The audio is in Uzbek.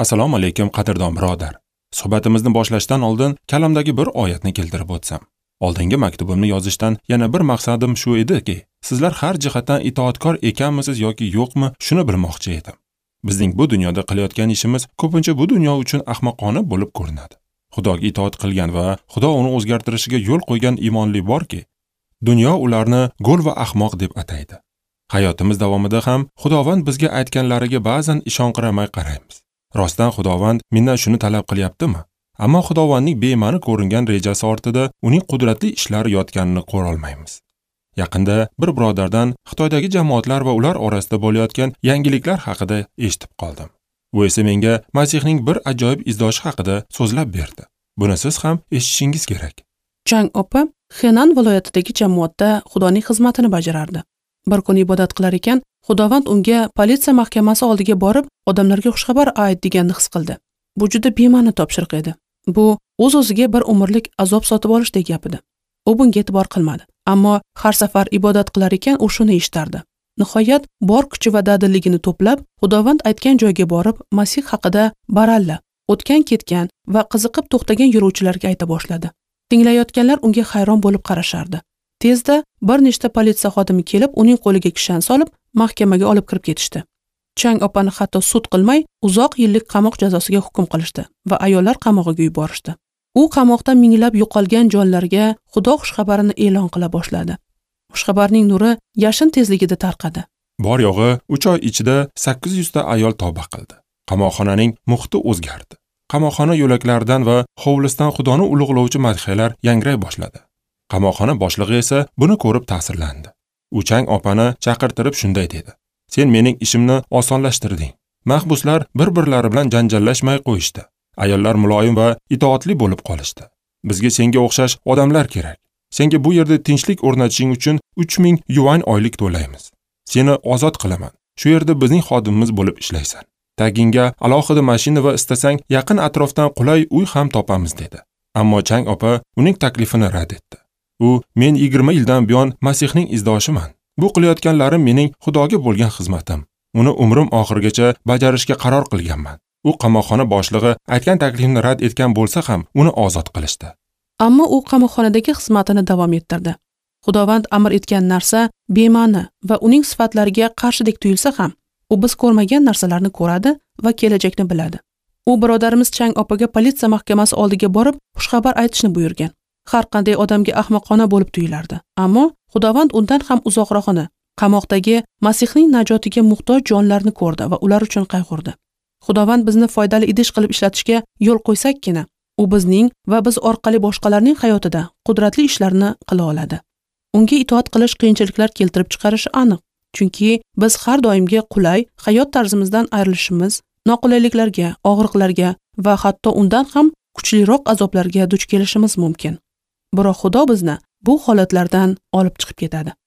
Assalomu alaykum qadrdon birodar. Suhbatimizni boshlashdan oldin kalamdagi bir oyatni keltirib o'tsam. Oldingi maktubimni yozishdan yana bir maqsadim shu ediki, sizlar har jihatdan itoatkor ekanmisiz yoki yo'qmi, shuni bilmoqchi edim. Bizning bu dunyoda qilayotgan ishimiz ko'pincha bu dunyo uchun ahmoqona bo'lib ko'rinadi. Xudoga itoat qilgan va Xudo uni o'zgartirishiga yo'l qo'ygan iymonli borki, dunyo ularni go'l va ahmoq deb ataydi. Hayotimiz davomida ham Xudovand bizga aytganlariga ba'zan ishonqiramay qaraymiz. Rostdan Xudovand mendan shuni talab qilyaptimi? Ammo Xudovandning bema'ni ko'ringan rejasi ortida uning qudratli ishlari yotganini ko'ra olmaymiz. Yaqinda bir birodardan Xitoydagi jamoatlar va ular orasida bo'layotgan yangiliklar haqida eshitib qoldim. U esa menga Masihning bir ajoyib izdoshi haqida so'zlab berdi. Buni siz ham eshitishingiz kerak. Chang opa Henan viloyatidagi jamoatda Xudoning xizmatini bajarardi. Bir kun ibodat qilar ekan, Xudovand unga politsiya mahkamasi oldiga borib, odamlarga xushxabar ayt deganini his qildi. Bu juda bema'ni topshiriq edi. Bu o'z-o'ziga bir umrlik azob sotib olishdek gap edi. U bunga e'tibor qilmadi. Ammo har safar ibodat qilar ekan, u shuni eshitardi. Nihoyat bor kuchi va dadilligini to'plab, Xudovand aytgan joyga borib, Masih haqida baralla, o'tgan-ketgan va qiziqib to'xtagan yo'lovchilarga ayta boshladi. Tinglayotganlar unga hayron bo'lib qarashardi. Tezda bir nechta politsiya xodimi kelib, uning qo'liga kishan solib, mahkamaga olib kirib ketishdi. Chang opani hatto sud qilmay, uzoq yillik qamoq jazosiga hukm qilishdi va ayollar qamog'iga yuborishdi. U qamoqda minglab yo'qolgan jonlarga Xudo xushxabarini e'lon qila boshladi. Xushxabarning nuri yashin tezligida tarqadi. Bor yo'g'i 3 oy ichida 800 ta ayol tavba qildi. Qamoqxonaning muhiti o'zgardi. Qamoqxona yo'laklaridan va hovlisidan Xudoni ulug'lovchi madhiyalar yangray boshladi. Qamoqxona boshlig'i esa buni ko'rib ta'sirlandi. U Chang opani chaqirtirib shunday dedi: "Sen mening ishimni osonlashtirding. Mahbuslar bir-birlari bilan janjallashmay qo'yishdi. Ayollar muloyim va itoatli bo'lib qolishdi. Bizga senga o'xshash odamlar kerak. Senga bu yerda tinchlik o'rnatishing uchun 3000 yuan oylik to'laymiz. Seni ozod qilaman. Shu yerda bizning xodimimiz bo'lib ishlaysan. Tagingga alohida mashina va istasang yaqin atrofdan qulay uy ham topamiz" dedi. Ammo Chang opa uning taklifini rad etdi. U: "Men 20 yildan buyon Masihning izdoshiman. Bu qilayotganlarim mening Xudoga bo'lgan xizmatim. Uni umrim oxirigacha bajarishga qaror qilganman." U qamoqxona boshlig'i aytgan taklifni rad etgan bo'lsa ham uni ozod qilishdi. Ammo u qamoqxonadagi xizmatini davom ettirdi. Xudovand amr etgan narsa bema'ni va uning sifatlariga qarshidek tuyulsa ham, u biz ko'rmagan narsalarni ko'radi va kelajakni biladi. U birodarimiz Chang opaga politsiya mahkamasi oldiga borib, xushxabar aytishni buyurgan. Har qanday odamga ahmoqona bo'lib tuyulardi. Ammo Xudovand undan ham uzoqrog'ini, qamoqdagi Masihning najotiga muhtoj jonlarni ko'rdi va ular uchun qayg'urdi. Xudovand bizni foydali idish qilib ishlatishga yo'l qo'ysakkina, u bizning va biz orqali boshqalarning hayotida qudratli ishlarni qila oladi. Unga itoat qilish qiyinchiliklar keltirib chiqarishi aniq. Chunki biz har doimgi qulay hayot tarzimizdan ayrilishimiz, noqulayliklarga, og'riqlarga va hatto undan ham kuchliroq azoblarga duch kelishimiz mumkin. Biroq Xudo bizni bu holatlardan olib chiqib ketadi.